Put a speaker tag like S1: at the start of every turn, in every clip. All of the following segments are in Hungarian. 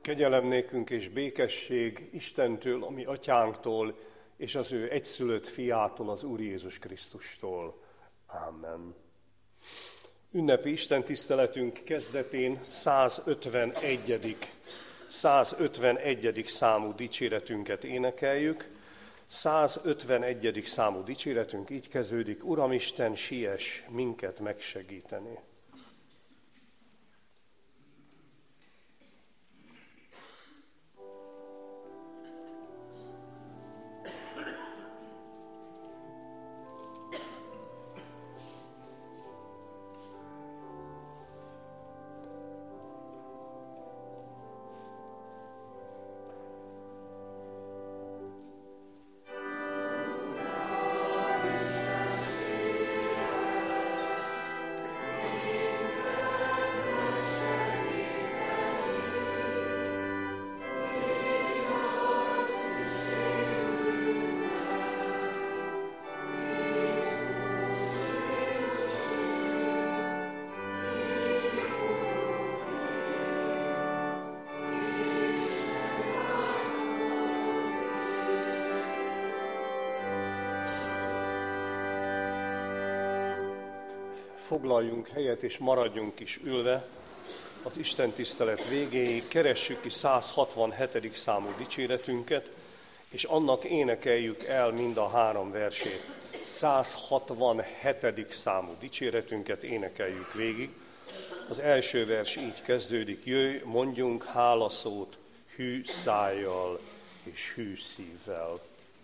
S1: Kegyelem nékünk és békesség Istentől, a mi atyánktól, és az ő egyszülött fiától, az Úr Jézus Krisztustól. Amen. Ünnepi istentiszteletünk kezdetén 151. számú dicséretünket énekeljük. 151. számú dicséretünk így kezdődik: Uramisten, siess minket megsegíteni. Foglaljunk helyet és maradjunk is ülve az istentisztelet végéig, keressük ki 167. számú dicséretünket, és annak énekeljük el mind a 3 versét. 167. számú dicséretünket énekeljük végig. Az első vers így kezdődik: jöjj, mondjunk hálaszót hű szájjal és hű szívvel.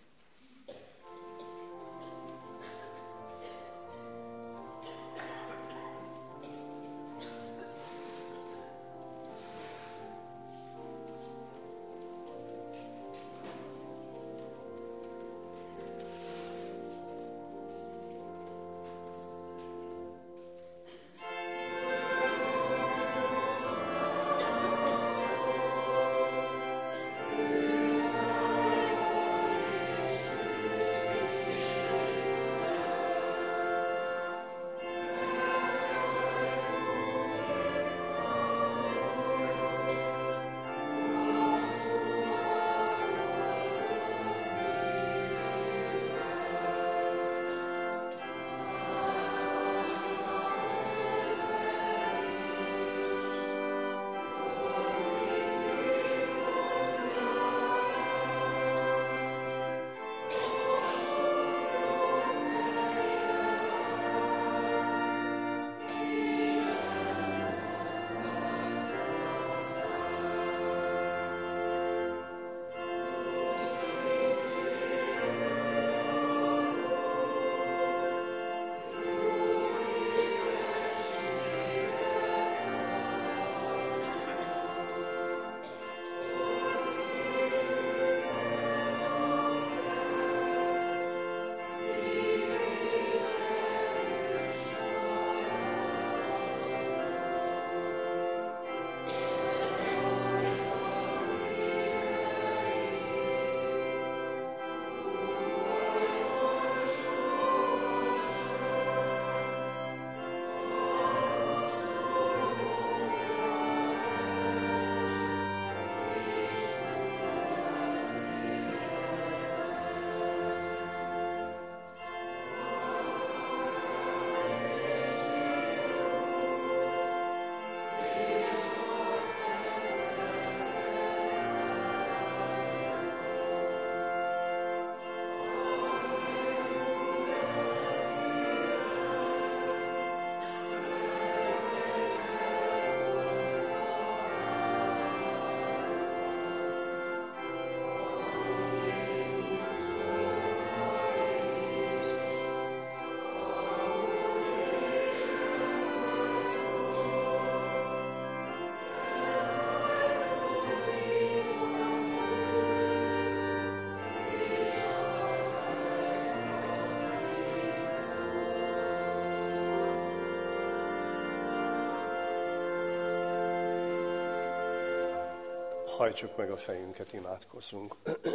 S1: Hajtsuk meg a fejünket, imádkozzunk.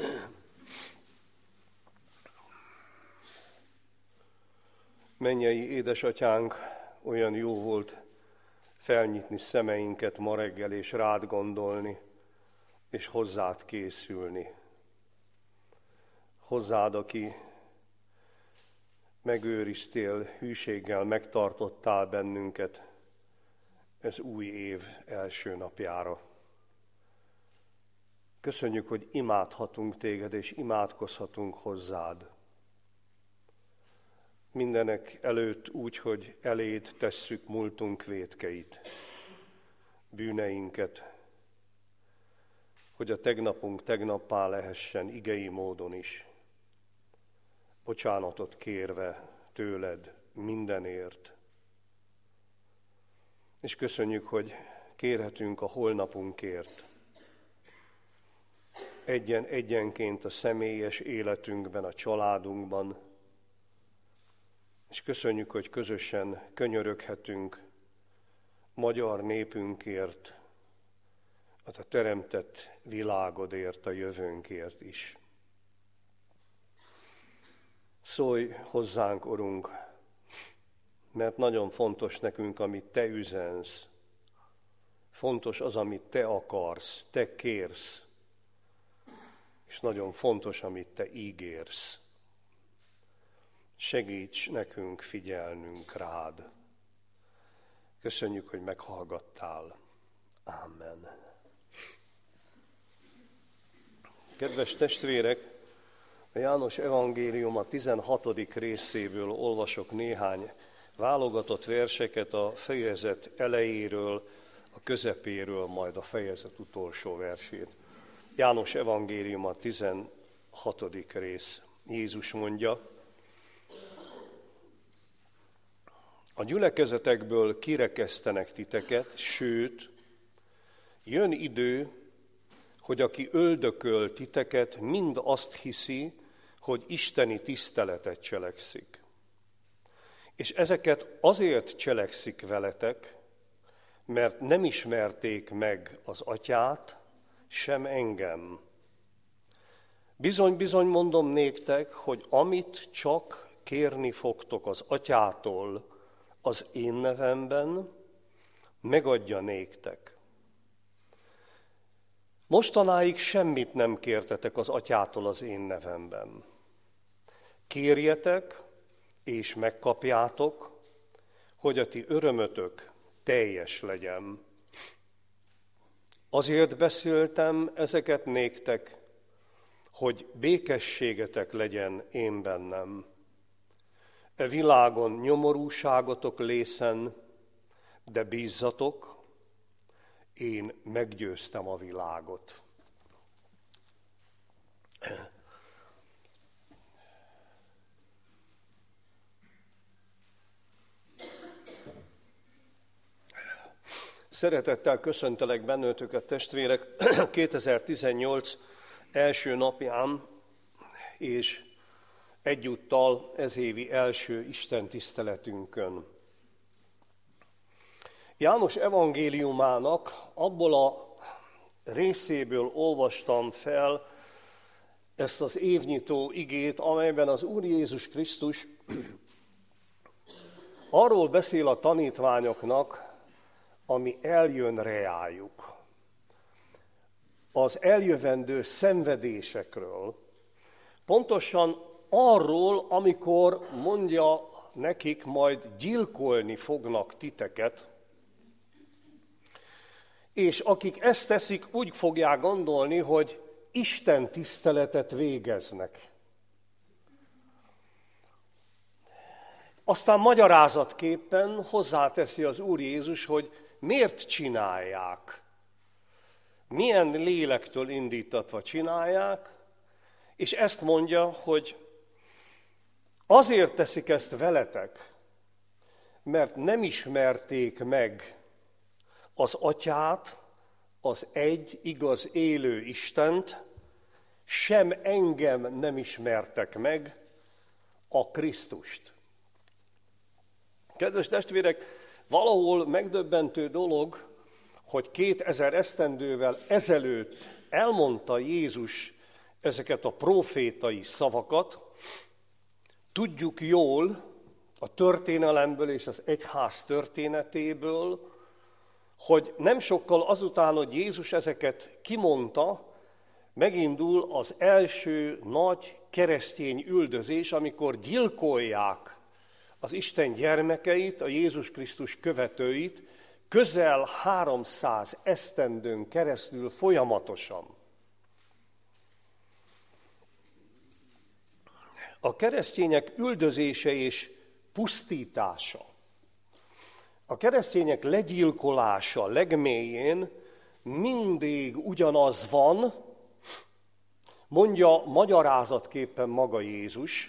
S1: Mennyei édesatyánk, olyan jó volt felnyitni szemeinket ma reggel és rád gondolni. és hozzád készülni. Hozzád, aki megőriztél, hűséggel megtartottál bennünket ez új év első napjára. Köszönjük, hogy imádhatunk téged, és imádkozhatunk hozzád. Mindenek előtt úgy, hogy eléd tesszük múltunk vétkeit, bűneinket, hogy a tegnapunk tegnappá lehessen igei módon is, bocsánatot kérve tőled mindenért. És köszönjük, hogy kérhetünk a holnapunkért, egyenként a személyes életünkben, a családunkban, és köszönjük, hogy közösen könyöröghetünk magyar népünkért, a teremtett világodért, a jövőnkért is. Szólj hozzánk, Urunk, mert nagyon fontos nekünk, amit Te üzensz. Fontos az, amit Te akarsz, Te kérsz, és nagyon fontos, amit Te ígérsz. Segíts nekünk figyelnünk rád. Köszönjük, hogy meghallgattál. Amen. Kedves testvérek, a János evangélium a 16. részéből olvasok néhány válogatott verseket a fejezet elejéről, a közepéről, majd a fejezet utolsó versét. János evangélium a 16. rész. Jézus mondja: a gyülekezetekből kirekesztenek titeket, sőt, jön idő, hogy aki öldököl titeket, mind azt hiszi, hogy isteni tiszteletet cselekszik. És ezeket azért cselekszik veletek, mert nem ismerték meg az Atyát, sem engem. Bizony-bizony mondom néktek, hogy amit csak kérni fogtok az Atyától az én nevemben, megadja néktek. Mostanáig semmit nem kértetek az Atyától az én nevemben. Kérjetek, és megkapjátok, hogy a ti örömötök teljes legyen. Azért beszéltem ezeket néktek, hogy békességetek legyen én bennem. E világon nyomorúságotok lészen, de bízzatok, én meggyőztem a világot. Szeretettel köszöntelek bennőtöket, testvérek, 2018 első napján, és egyúttal ez évi első Isten tiszteletünkön. János evangéliumának abból a részéből olvastam fel ezt az évnyitó igét, amelyben az Úr Jézus Krisztus arról beszél a tanítványoknak, ami eljön reájuk. Az eljövendő szenvedésekről, pontosan arról, amikor mondja nekik, majd gyilkolni fognak titeket, és akik ezt teszik, úgy fogják gondolni, hogy Isten tiszteletet végeznek. Aztán magyarázatképpen hozzáteszi az Úr Jézus, hogy miért csinálják, milyen lélektől indítatva csinálják, és ezt mondja, hogy azért teszik ezt veletek, mert nem ismerték meg az Atyát, az egy igaz élő Istent, sem engem nem ismertek meg, a Krisztust. Kedves testvérek, valahol megdöbbentő dolog, hogy 2000 esztendővel ezelőtt elmondta Jézus ezeket a prófétai szavakat. Tudjuk jól a történelemből és az egyház történetéből, hogy nem sokkal azután, hogy Jézus ezeket kimondta, megindul az első nagy keresztény üldözés, amikor gyilkolják az Isten gyermekeit, a Jézus Krisztus követőit, közel 300 esztendőn keresztül folyamatosan. A keresztények üldözése és pusztítása, a keresztények legyilkolása legmélyén mindig ugyanaz van, mondja magyarázatképpen maga Jézus.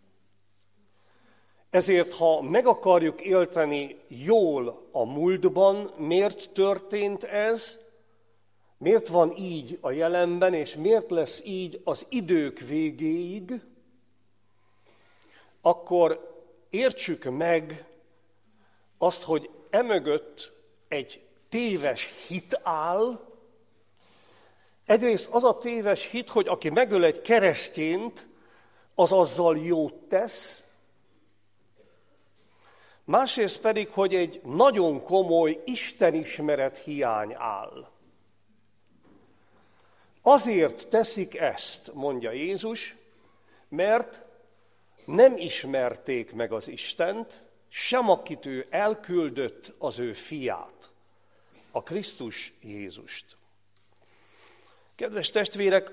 S1: Ezért, ha meg akarjuk érteni jól a múltban, miért történt ez, miért van így a jelenben, és miért lesz így az idők végéig, akkor értsük meg azt, hogy emögött egy téves hit áll. Egyrészt az a téves hit, hogy aki megöl egy keresztényt, az azzal jót tesz. Másrészt pedig, hogy egy nagyon komoly istenismeret hiány áll. Azért teszik ezt, mondja Jézus, mert nem ismerték meg az Istent, sem akit ő elküldött, az ő fiát, a Krisztus Jézust. Kedves testvérek,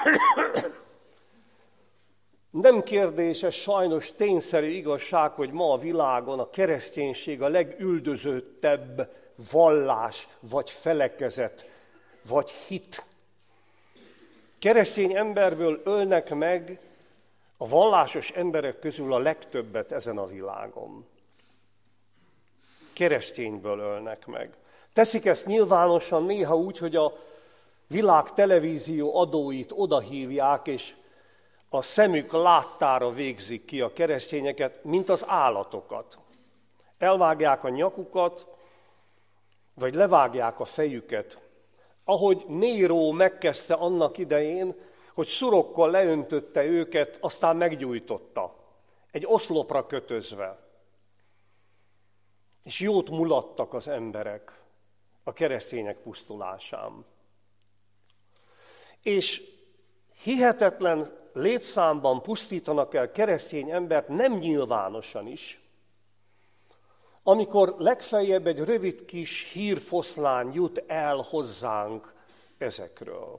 S1: nem kérdéses, sajnos tényszerű igazság, hogy ma a világon a kereszténység a legüldözöttebb vallás, vagy felekezet, vagy hit. Keresztény emberből ölnek meg a vallásos emberek közül a legtöbbet ezen a világon. Keresztényből ölnek meg. Teszik ezt nyilvánosan néha úgy, hogy a világ televízió adóit odahívják, és a szemük láttára végzik ki a keresztényeket, mint az állatokat. Elvágják a nyakukat, vagy levágják a fejüket. Ahogy Néró megkezdte annak idején, hogy szurokkal leöntötte őket, aztán meggyújtotta, egy oszlopra kötözve. És jót mulattak az emberek a keresztények pusztulásán. És hihetetlen létszámban pusztítanak el keresztény embert, nem nyilvánosan is, amikor legfeljebb egy rövid kis hírfoszlán jut el hozzánk ezekről.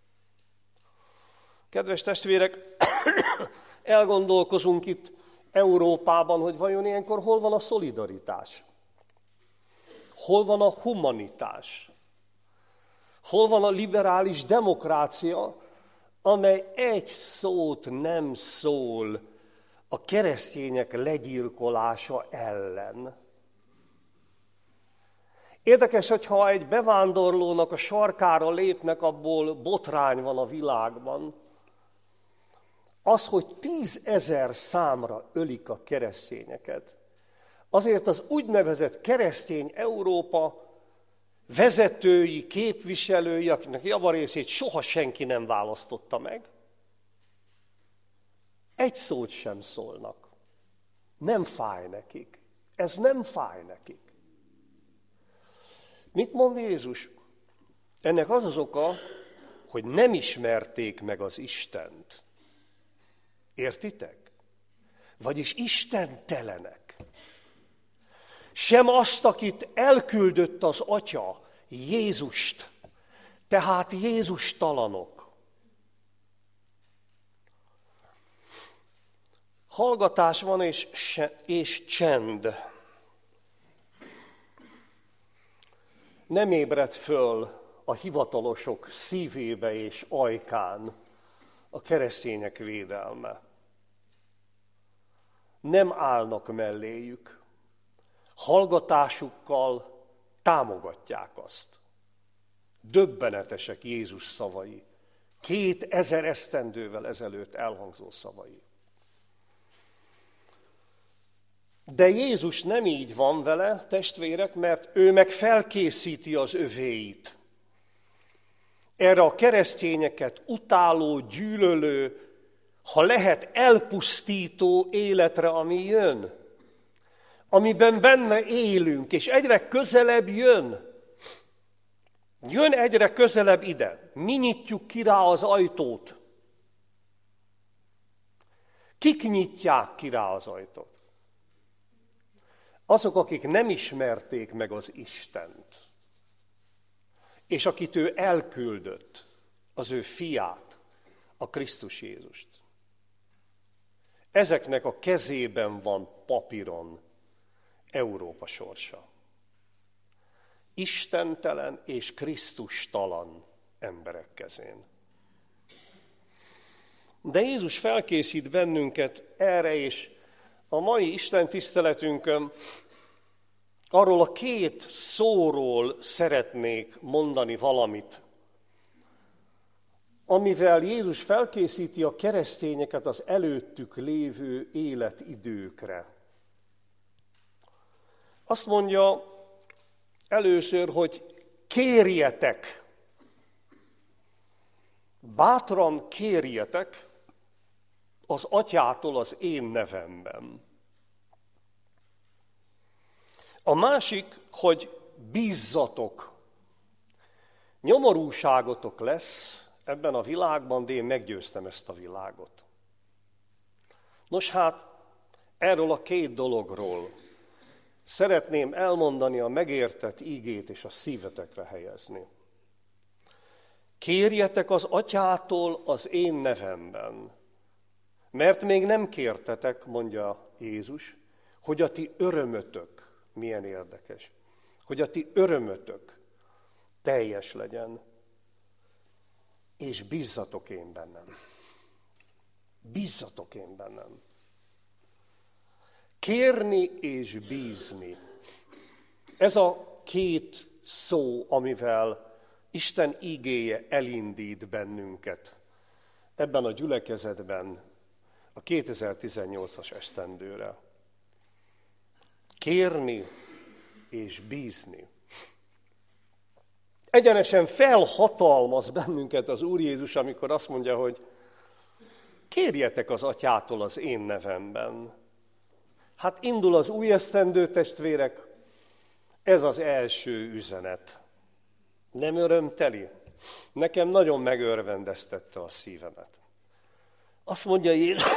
S1: Kedves testvérek, elgondolkozunk itt Európában, hogy vajon ilyenkor hol van a szolidaritás? Hol van a humanitás? Hol van a liberális demokrácia, amely egy szót nem szól a keresztények legyilkolása ellen? Érdekes, hogyha egy bevándorlónak a sarkára lépnek, abból botrány van a világban. Az, hogy 10 000 számra ölik a keresztényeket. Azért az úgynevezett keresztény Európa vezetői, képviselői, akiknek javarészét soha senki nem választotta meg, egy szót sem szólnak. Nem fáj nekik. Ez nem fáj nekik. Mit mond Jézus? Ennek az az oka, hogy nem ismerték meg az Istent. Értitek? Vagyis istentelenek. Sem azt, akit elküldött az Atya, Jézust, tehát Jézustalanok. Hallgatás van és csend. Nem ébred föl a hivatalosok szívébe és ajkán a keresztények védelme. Nem állnak melléjük. Hallgatásukkal támogatják azt. Döbbenetesek Jézus szavai. 2000 esztendővel ezelőtt elhangzó szavai. De Jézus nem így van vele, testvérek, mert ő meg felkészíti az övéit. Erre a keresztényeket utáló, gyűlölő, ha lehet elpusztító életre, ami jön, amiben benne élünk, és egyre közelebb jön, Jön egyre közelebb ide. Mi nyitjuk ki rá az ajtót. Kik nyitják ki rá az ajtót? Azok, akik nem ismerték meg az Istent, és akit ő elküldött, az ő fiát, a Krisztus Jézust. Ezeknek a kezében van papíron Európa sorsa. Istentelen és Krisztustalan emberek kezén. De Jézus felkészít bennünket erre, és a mai Isten tiszteletünkön arról a két szóról szeretnék mondani valamit, amivel Jézus felkészíti a keresztényeket az előttük lévő életidőkre. Azt mondja először, hogy kérjetek, bátran kérjetek az Atyától az én nevemben. A másik, hogy bízzatok. Nyomorúságotok lesz ebben a világban, de én meggyőztem ezt a világot. Nos hát, erről a két dologról szeretném elmondani a megértett ígét és a szívetekre helyezni. Kérjetek az Atyától az én nevemben, mert még nem kértetek, mondja Jézus, hogy a ti örömötök, milyen érdekes, hogy a ti örömötök teljes legyen, és bízzatok én bennem. Bízzatok én bennem. Kérni és bízni. Ez a két szó, amivel Isten igéje elindít bennünket ebben a gyülekezetben a 2018-as esztendőre. Kérni és bízni. Egyenesen felhatalmaz bennünket az Úr Jézus, amikor azt mondja, hogy kérjetek az Atyától az én nevemben. Hát indul az új esztendő, testvérek, ez az első üzenet. Nem örömteli? Nekem nagyon megörvendeztette a szívemet. Azt mondja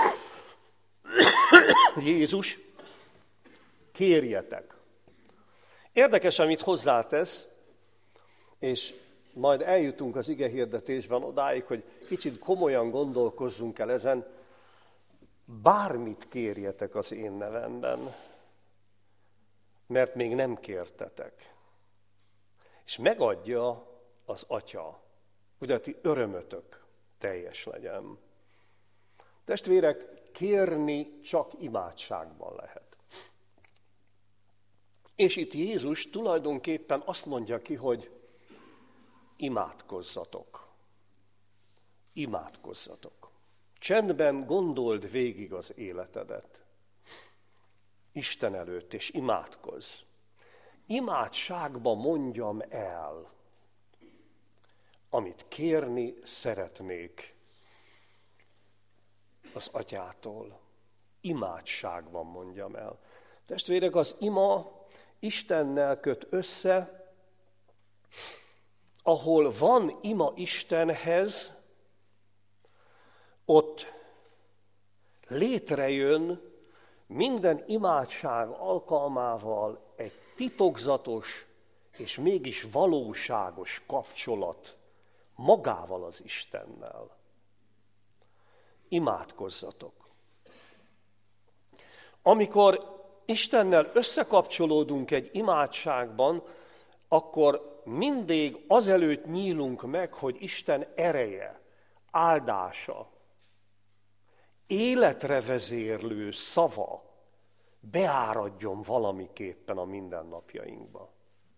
S1: Jézus, kérjetek. Érdekes, amit hozzátesz, és majd eljutunk az igehirdetésben odáig, hogy kicsit komolyan gondolkozzunk el ezen, bármit kérjetek az én nevemben, mert még nem kértetek. És megadja az Atya, hogy a ti örömötök teljes legyen. Testvérek, kérni csak imádságban lehet. És itt Jézus tulajdonképpen azt mondja ki, hogy imádkozzatok. Imádkozzatok. Csendben gondold végig az életedet. Isten előtt, és imádkozz. Imádságba mondjam el, amit kérni szeretnék az Atyától. Imádságban mondjam el. Testvérek, az ima Istennel köt össze, ahol van ima Istenhez, ott létrejön minden imádság alkalmával egy titokzatos és mégis valóságos kapcsolat magával az Istennel. Imádkozzatok. Amikor Istennel összekapcsolódunk egy imádságban, akkor mindig azelőtt nyílunk meg, hogy Isten ereje, áldása, életre vezérlő szava beáradjon valamiképpen a mindennapjainkba.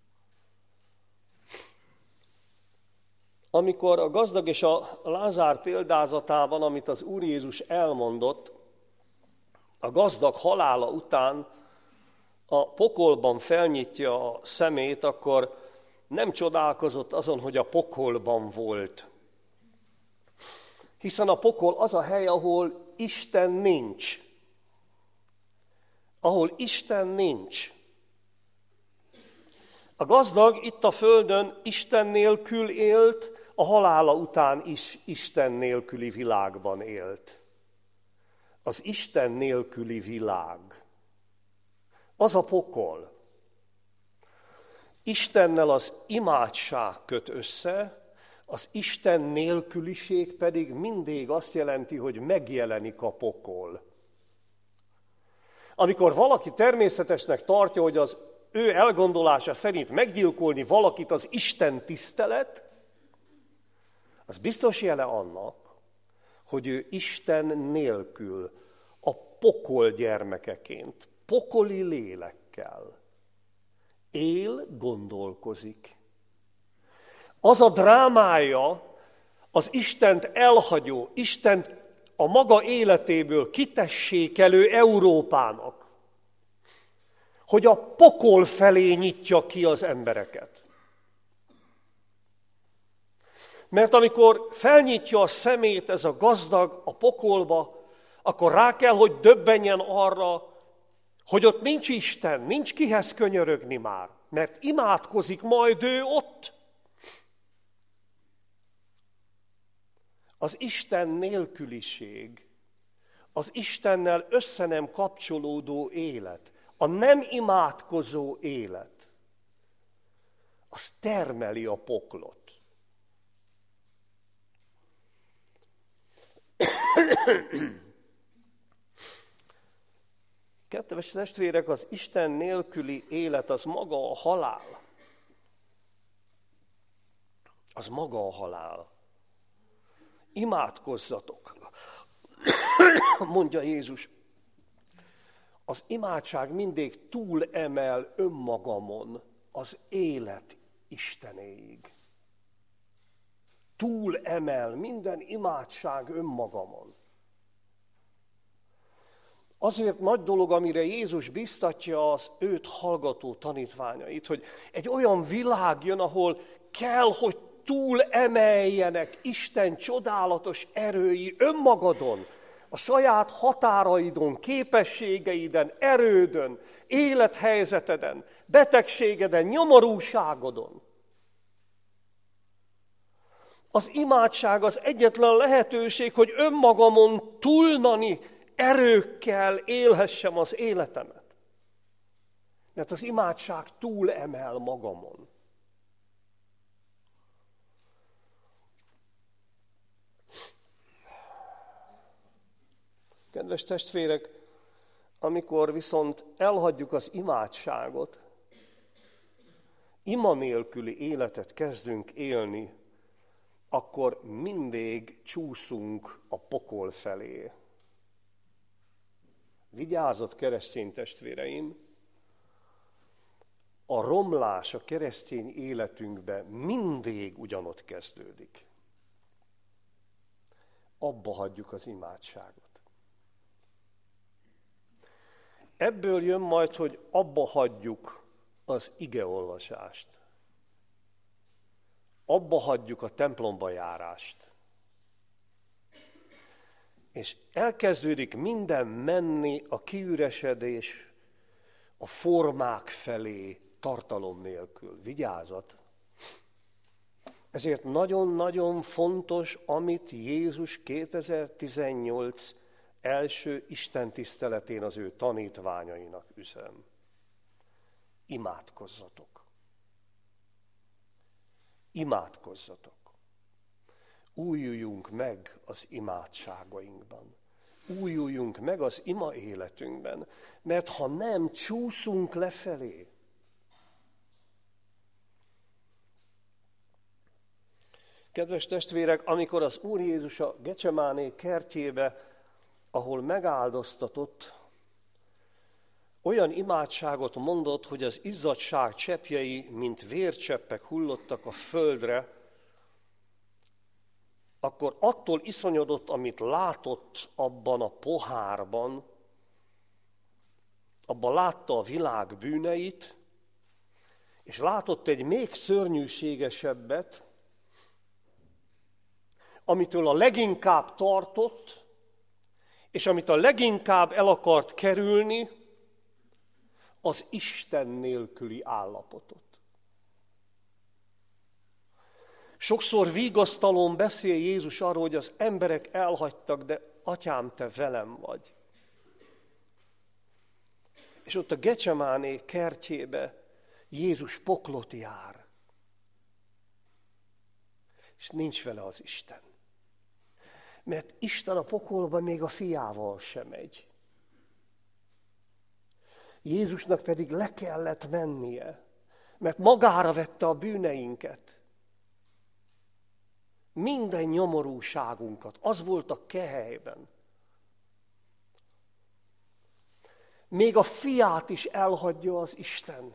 S1: Amikor a gazdag és a Lázár példázatában, amit az Úr Jézus elmondott, a gazdag halála után a pokolban felnyitja a szemét, akkor nem csodálkozott azon, hogy a pokolban volt. Hiszen a pokol az a hely, ahol Isten nincs. Ahol Isten nincs. A gazdag itt a földön Isten nélkül élt, a halála után is Isten nélküli világban élt. Az Isten nélküli világ, az a pokol. Istennel az imádság köt össze, az Isten nélküliség pedig mindig azt jelenti, hogy megjelenik a pokol. Amikor valaki természetesnek tartja, hogy az ő elgondolása szerint meggyilkolni valakit az Isten tisztelet, az biztos jele annak, hogy ő Isten nélkül, a pokol gyermekeként, pokoli lélekkel él, gondolkozik. Az a drámája az Istent elhagyó, Istent a maga életéből kitessékelő Európának, hogy a pokol felé nyitja ki az embereket. Mert amikor felnyitja a szemét ez a gazdag a pokolba, akkor rá kell, hogy döbbenjen arra, hogy ott nincs Isten, nincs kihez könyörögni már, mert imádkozik majd ő ott. Az Isten nélküliség, az Istennel össze nem kapcsolódó élet, a nem imádkozó élet, az termeli a poklot. Kedves testvérek, az Isten nélküli élet az maga a halál. Az maga a halál. Imádkozzatok, mondja Jézus. Az imádság mindig túlemel önmagamon az élet Istenéig. Túlemel minden imádság önmagamon. Azért nagy dolog, amire Jézus biztatja az őt hallgató tanítványait, hogy egy olyan világ jön, ahol kell, hogy túlemeljenek Isten csodálatos erői önmagadon, a saját határaidon, képességeiden, erődön, élethelyzeteden, betegségeden, nyomorúságodon. Az imádság az egyetlen lehetőség, hogy önmagamon túlnani erőkkel élhessem az életemet. Mert az imádság túlemel magamon. Kedves testvérek, amikor viszont elhagyjuk az imádságot, ima nélküli életet kezdünk élni, akkor mindig csúszunk a pokol felé. Vigyázat, keresztény testvéreim! A romlás a keresztény életünkben mindig ugyanott kezdődik. Abba hagyjuk az imádságot. Ebből jön majd, hogy abba hagyjuk az igeolvasást. Abba hagyjuk a templomba járást. És elkezdődik minden menni a kiüresedés, a formák felé tartalom nélkül. Vigyázat! Ezért nagyon-nagyon fontos, amit Jézus 2018 első istentiszteletén az ő tanítványainak üzen. Imádkozzatok! Imádkozzatok! Újuljunk meg az imádságainkban. Újuljunk meg az ima életünkben, mert ha nem, csúszunk lefelé. Kedves testvérek, amikor az Úr Jézus a Gecsemáné kertjébe, ahol megáldoztatott, olyan imádságot mondott, hogy az izzadság cseppjei, mint vércseppek hullottak a földre, akkor attól iszonyodott, amit látott abban a pohárban, abban látta a világ bűneit, és látott egy még szörnyűségesebbet, amitől a leginkább tartott, és amit a leginkább el akart kerülni, az Isten nélküli állapotot. Sokszor vigasztalón beszél Jézus arról, hogy az emberek elhagytak, de Atyám, te velem vagy. És ott a Gecsemáné kertjébe Jézus poklot jár. És nincs vele az Isten. Mert Isten a pokolba még a fiával sem megy. Jézusnak pedig le kellett mennie, mert magára vette a bűneinket. Minden nyomorúságunkat. Az volt a kehelyben. Még a fiát is elhagyja az Isten.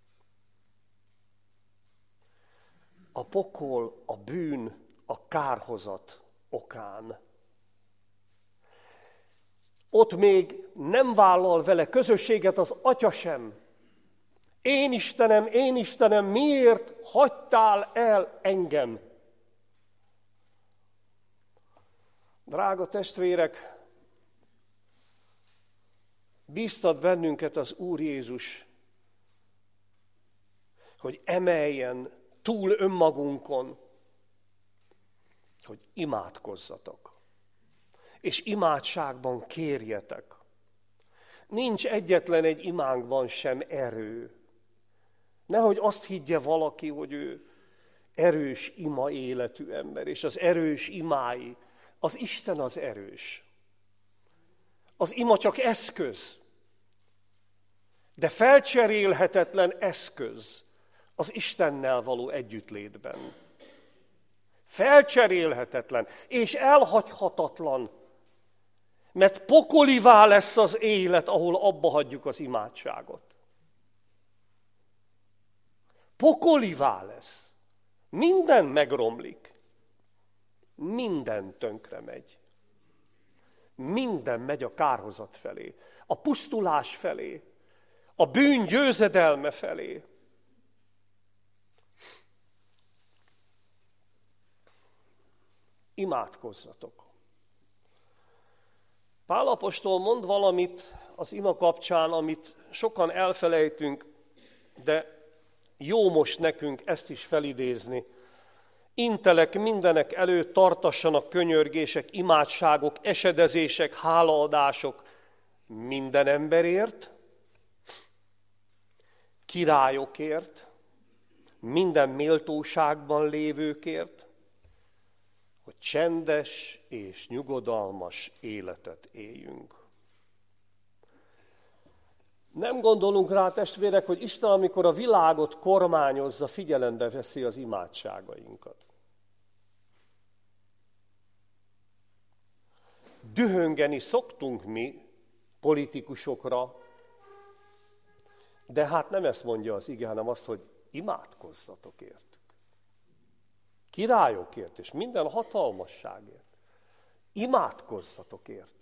S1: A pokol, a bűn, a kárhozat okán. Ott még nem vállal vele közösséget az Atya sem. Én Istenem, miért hagytál el engem? Drága testvérek, bíztat bennünket az Úr Jézus, hogy emeljen túl önmagunkon, hogy imádkozzatok, és imádságban kérjetek. Nincs egyetlen egy imánkban sem erő. Nehogy azt higgye valaki, hogy ő erős ima életű ember, és az erős imái, az Isten az erős. Az ima csak eszköz, de felcserélhetetlen eszköz az Istennel való együttlétben. Felcserélhetetlen és elhagyhatatlan, mert pokolivá lesz az élet, ahol abba hagyjuk az imádságot. Pokolivá lesz. Minden megromlik. Minden tönkre megy. Minden megy a kárhozat felé, a pusztulás felé, a bűn győzedelme felé. Imádkozzatok. Pál apostol mond valamit az ima kapcsán, amit sokan elfelejtünk, de jó most nekünk ezt is felidézni. Intelek mindenek előtt tartassanak könyörgések, imádságok, esedezések, hálaadások minden emberért, királyokért, minden méltóságban lévőkért, hogy csendes és nyugodalmas életet éljünk. Nem gondolunk rá, testvérek, hogy Isten, amikor a világot kormányozza, figyelembe veszi az imádságainkat. Dühöngeni szoktunk mi politikusokra, de hát nem ezt mondja az ige, hanem azt, hogy imádkozzatok értük. Királyokért és minden hatalmasságért. Imádkozzatok értük.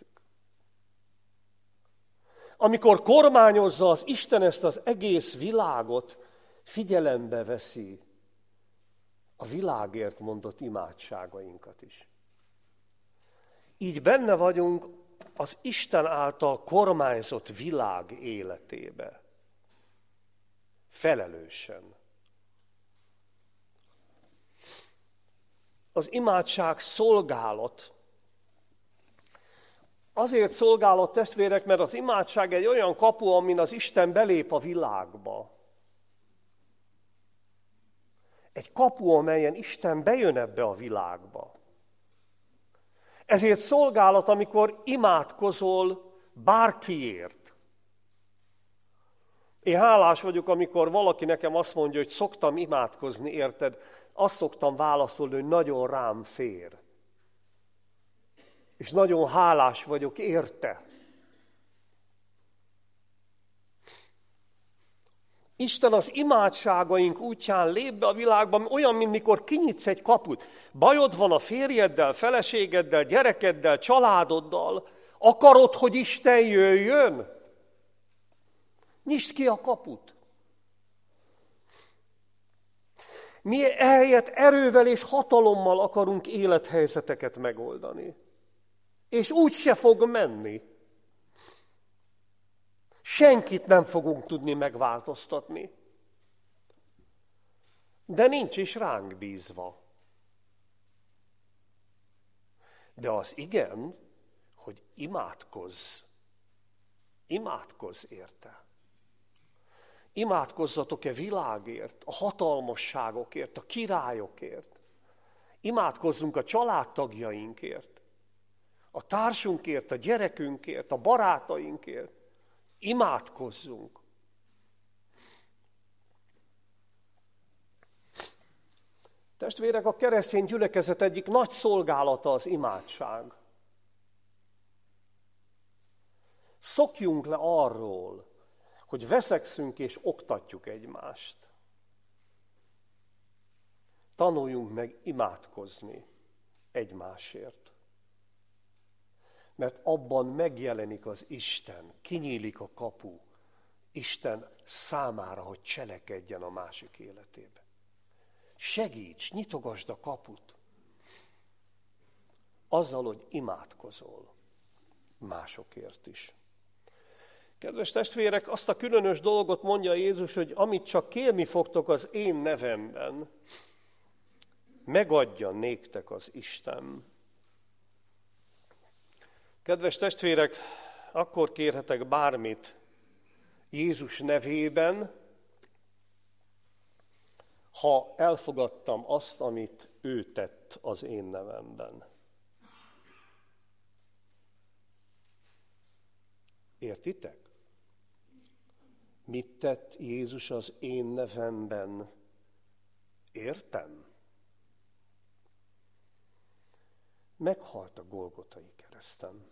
S1: Amikor kormányozza az Isten ezt az egész világot, figyelembe veszi a világért mondott imádságainkat is. Így benne vagyunk az Isten által kormányzott világ életébe. Felelősen. Az imádság szolgálat. Azért szolgálat, testvérek, mert az imádság egy olyan kapu, amin az Isten belép a világba. Egy kapu, amelyen Isten bejön ebbe a világba. Ezért szolgálat, amikor imádkozol bárkiért. Én hálás vagyok, amikor valaki nekem azt mondja, hogy szoktam imádkozni, érted? Azt szoktam válaszolni, hogy nagyon rám fér. És nagyon hálás vagyok érte. Isten az imádságaink útján lép be a világban, olyan, mint mikor kinyitsz egy kaput. Bajod van a férjeddel, feleségeddel, gyerekeddel, családoddal. Akarod, hogy Isten jöjjön? Nyisd ki a kaput. Mi ehelyett erővel és hatalommal akarunk élethelyzeteket megoldani. És úgy se fog menni. Senkit nem fogunk tudni megváltoztatni. De nincs is ránk bízva. De az igen, hogy imádkozz. Imádkozz érte. Imádkozzatok-e világért, a hatalmasságokért, a királyokért. Imádkozzunk a családtagjainkért, a társunkért, a gyerekünkért, a barátainkért. Imádkozzunk. Testvérek, a keresztény gyülekezet egyik nagy szolgálata az imádság. Szokjunk le arról, hogy veszekszünk és oktatjuk egymást. Tanuljunk meg imádkozni egymásért. Mert abban megjelenik az Isten, kinyílik a kapu Isten számára, hogy cselekedjen a másik életébe. Segíts, nyitogasd a kaput. Azzal, hogy imádkozol másokért is. Kedves testvérek, azt a különös dolgot mondja Jézus, hogy amit csak kérni fogtok az én nevemben, megadja néktek az Isten. Kedves testvérek, akkor kérhetek bármit Jézus nevében, ha elfogadtam azt, amit ő tett az én nevemben. Értitek? Mit tett Jézus az én nevemben? Értem? Meghalt a Golgotai kereszten.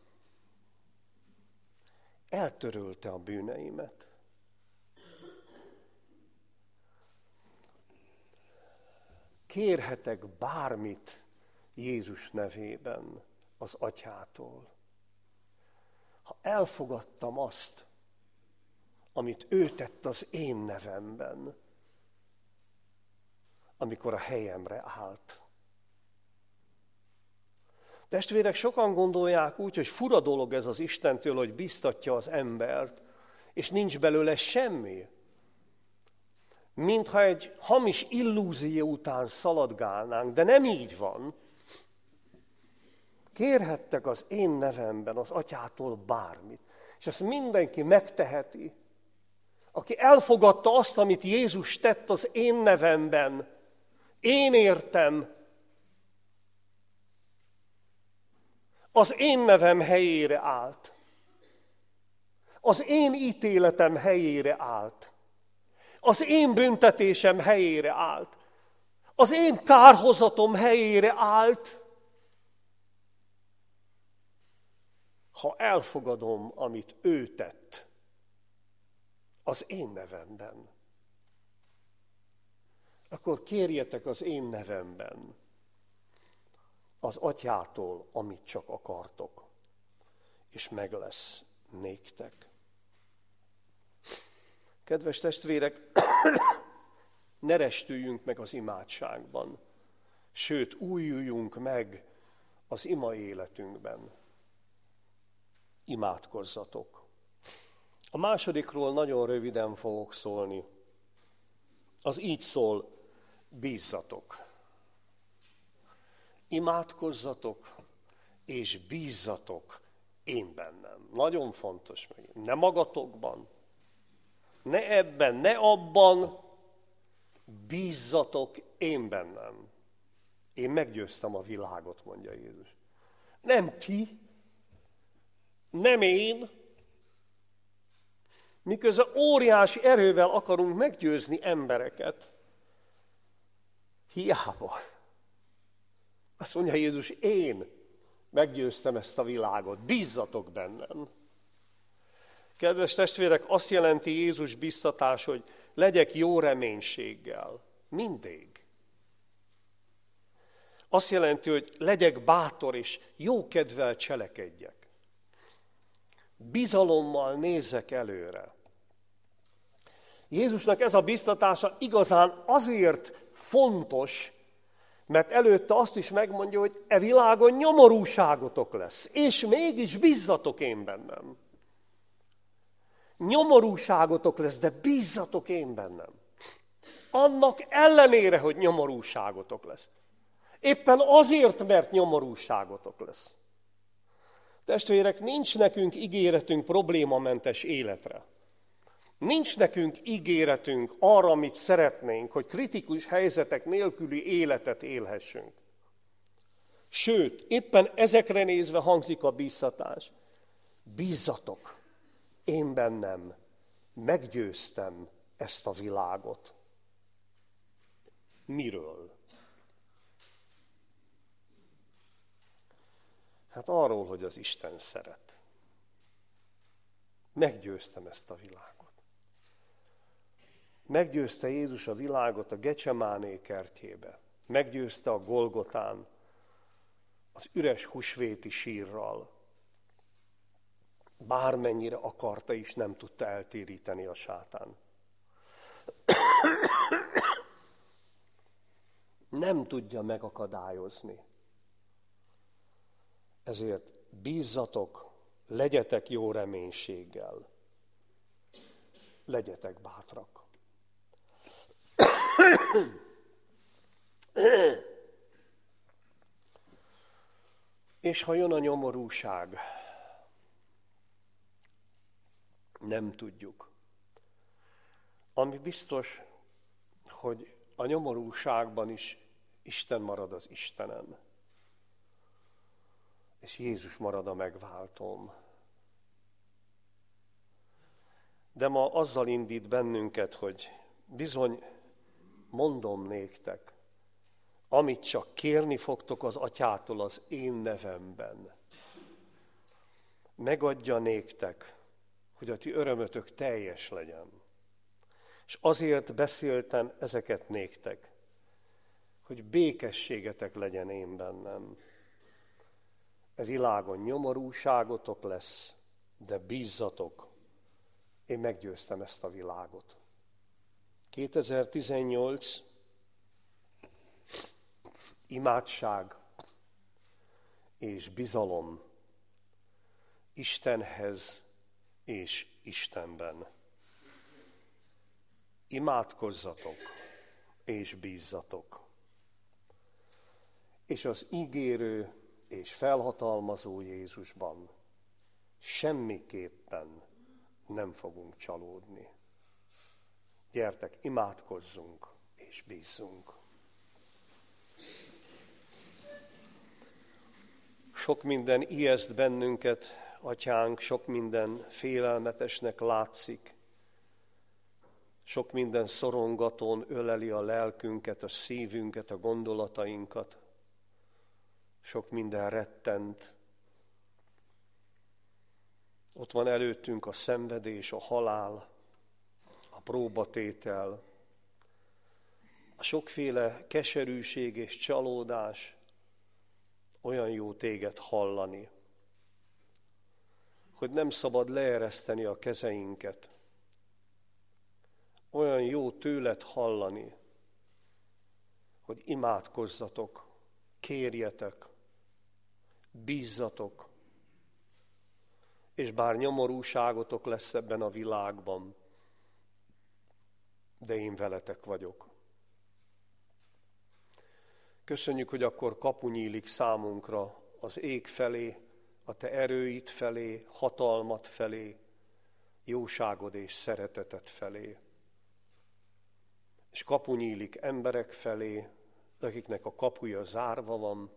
S1: Eltörölte a bűneimet. Kérhetek bármit Jézus nevében az Atyától. Ha elfogadtam azt, amit ő tett az én nevemben, amikor a helyemre állt. Testvérek, sokan gondolják úgy, hogy fura dolog ez az Istentől, hogy biztatja az embert, és nincs belőle semmi. Mintha egy hamis illúzió után szaladgálnánk, de nem így van. Kérhettek az én nevemben az Atyától bármit, és ezt mindenki megteheti, aki elfogadta azt, amit Jézus tett az én nevemben. Én értem. Az én nevem helyére állt. Az én ítéletem helyére állt. Az én büntetésem helyére állt. Az én kárhozatom helyére állt. Ha elfogadom, amit ő tett az én nevemben, akkor kérjetek az én nevemben az Atyától, amit csak akartok, és meg lesz néktek. Kedves testvérek, ne restüljünk meg az imádságban, sőt, újuljunk meg az ima életünkben. Imádkozzatok. A másodikról nagyon röviden fogok szólni. Az így szól, bízzatok. Imádkozzatok, és bízzatok én bennem. Nagyon fontos meg. Ne magatokban, ne ebben, ne abban, bízzatok én bennem. Én meggyőztem a világot, mondja Jézus. Nem ti, nem én, miközben óriási erővel akarunk meggyőzni embereket. Hiába. Azt mondja Jézus, én meggyőztem ezt a világot, bízzatok bennem. Kedves testvérek, azt jelenti Jézus biztatás, hogy legyek jó reménységgel, mindig. Azt jelenti, hogy legyek bátor és jó kedvel cselekedjek. Bizalommal nézzek előre. Jézusnak ez a biztatása igazán azért fontos, mert előtte azt is megmondja, hogy e világon nyomorúságotok lesz, és mégis bízzatok én bennem. Nyomorúságotok lesz, de bízzatok én bennem. Annak ellenére, hogy nyomorúságotok lesz. Éppen azért, mert nyomorúságotok lesz. Testvérek, nincs nekünk ígéretünk problémamentes életre. Nincs nekünk ígéretünk arra, amit szeretnénk, hogy kritikus helyzetek nélküli életet élhessünk. Sőt, éppen ezekre nézve hangzik a bíztatás. Bízzatok, én bennem meggyőztem ezt a világot. Miről? Hát arról, hogy az Isten szeret. Meggyőztem ezt a világot. Meggyőzte Jézus a világot a Gecsemáné kertjébe. Meggyőzte a Golgotán az üres húsvéti sírral. Bármennyire akarta is, nem tudta eltéríteni a sátán. Nem tudja megakadályozni. Ezért bízzatok, legyetek jó reménységgel. Legyetek bátrak. És ha jön a nyomorúság, nem tudjuk. Ami biztos, hogy a nyomorúságban is Isten marad az Istenem. És Jézus marad a megváltóm. De ma azzal indít bennünket, hogy bizony mondom néktek, amit csak kérni fogtok az Atyától az én nevemben. Megadja néktek, hogy a ti örömötök teljes legyen. És azért beszéltem ezeket néktek, hogy békességetek legyen én bennem. A világon nyomorúságotok lesz, de bízzatok, én meggyőztem ezt a világot. 2018, imádság és bizalom Istenhez és Istenben. Imádkozzatok és bízzatok. És az ígérő és felhatalmazó Jézusban semmiképpen nem fogunk csalódni. Gyertek, imádkozzunk és bízzunk. Sok minden ijeszt bennünket, Atyánk, sok minden félelmetesnek látszik. Sok minden szorongatón öleli a lelkünket, a szívünket, a gondolatainkat. Sok minden rettent. Ott van előttünk a szenvedés, a halál, a próbatétel, a sokféle keserűség és csalódás. Olyan jó téged hallani, hogy nem szabad leereszteni a kezeinket. Olyan jó tőled hallani, hogy imádkozzatok, kérjetek, bízzatok, és bár nyomorúságotok lesz ebben a világban, de én veletek vagyok. Köszönjük, hogy akkor kapu nyílik számunkra az ég felé, a te erőid felé, hatalmat felé, jóságod és szereteted felé. És kapu nyílik emberek felé, akiknek a kapuja zárva van,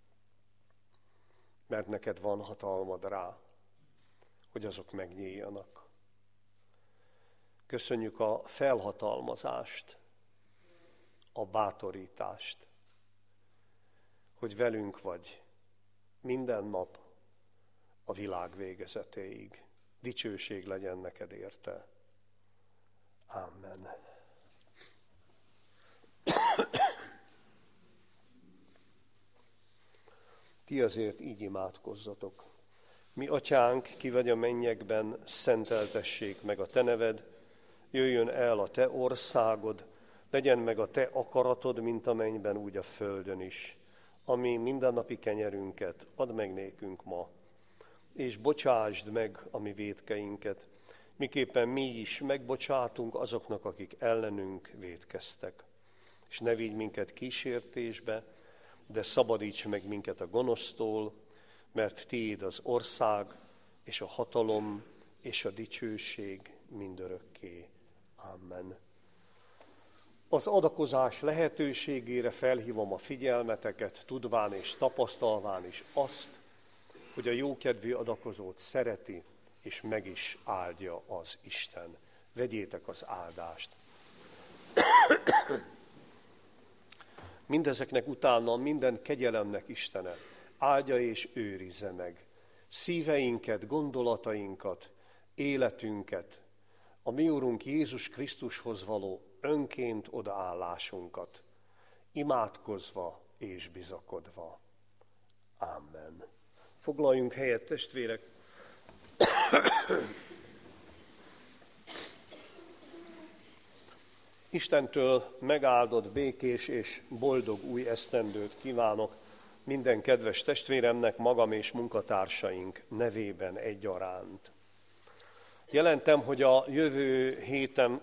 S1: mert neked van hatalmad rá, hogy azok megnyíljanak. Köszönjük a felhatalmazást, a bátorítást, hogy velünk vagy minden nap a világ végezetéig. Dicsőség legyen neked érte. Amen. Ti azért így imádkozzatok. Mi, Atyánk, ki vagy a mennyekben, szenteltessék meg a te neved, jöjjön el a te országod, legyen meg a te akaratod, mint a mennyben, úgy a földön is. Ami mindennapi kenyerünket add meg nékünk ma, és bocsásd meg a mi vétkeinket, miképpen mi is megbocsátunk azoknak, akik ellenünk vétkeztek. És ne vigy minket kísértésbe, de szabadíts meg minket a gonosztól, mert tiéd az ország, és a hatalom, és a dicsőség mindörökké. Amen. Az adakozás lehetőségére felhívom a figyelmeteket, tudván és tapasztalván is azt, hogy a jókedvű adakozót szereti, és meg is áldja az Isten. Vegyétek az áldást. Mindezeknek utána minden kegyelemnek Istene áldja és őrizze meg szíveinket, gondolatainkat, életünket, a mi Úrunk Jézus Krisztushoz való önként odaállásunkat, imádkozva és bizakodva. Amen. Foglaljunk helyet, testvérek! Istentől megáldott, békés és boldog új esztendőt kívánok minden kedves testvéremnek, magam és munkatársaink nevében egyaránt. Jelentem, hogy a jövő héten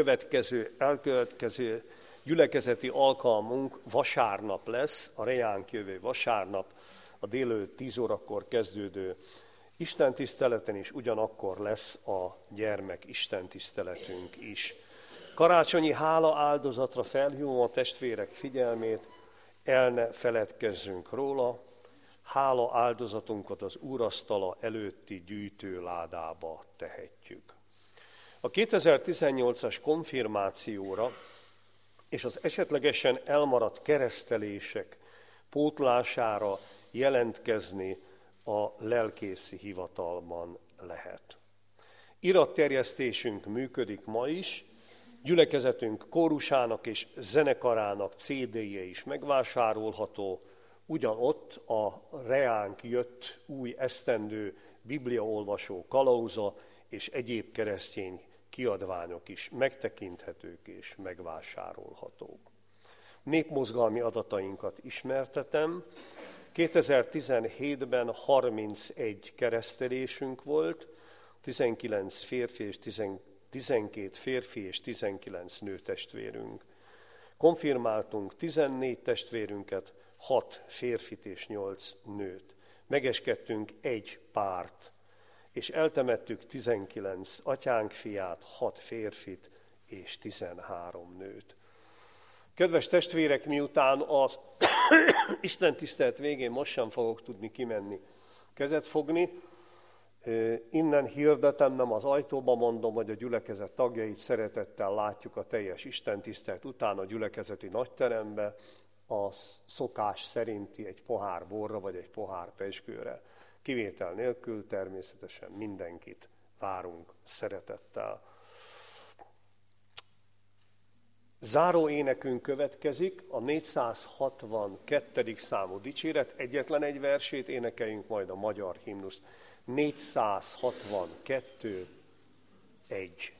S1: elkövetkező gyülekezeti alkalmunk vasárnap lesz, a reánk jövő vasárnap, a délelőtt 10 órakor kezdődő istentiszteleten is ugyanakkor lesz a gyermek istentiszteletünk is. Karácsonyi hála áldozatra felhívom a testvérek figyelmét, el ne feledkezzünk róla, hála áldozatunkat az úrasztala előtti gyűjtőládába tehetjük. A 2018-as konfirmációra és az esetlegesen elmaradt keresztelések pótlására jelentkezni a lelkészi hivatalban lehet. Iratterjesztésünk működik ma is, gyülekezetünk kórusának és zenekarának CD-je is megvásárolható, ugyanott a reánk jött új esztendő bibliaolvasó kalauza és egyéb keresztény kiadványok is megtekinthetők és megvásárolhatók. Népmozgalmi adatainkat ismertetem. 2017-ben 31 keresztelésünk volt, 19 férfi és 12 férfi és 19 nő testvérünk. Konfirmáltunk 14 testvérünket, 6 férfit és 8 nőt. Megeskedtünk egy párt, és eltemettük 19 atyánk fiát, 6 férfit és 13 nőt. Kedves testvérek, miután az istentisztelet végén most sem fogok tudni kimenni, kezet fogni, innen hirdetem, nem az ajtóba mondom, hogy a gyülekezet tagjait szeretettel látjuk a teljes istentisztelet után a gyülekezeti nagyterembe, a szokás szerinti egy pohár borra vagy egy pohár pezsgőre. Kivétel nélkül természetesen mindenkit várunk szeretettel. Záró énekünk következik, a 462. számú dicséret, egyetlen egy versét énekeljünk majd a magyar himnuszt. 462, 1.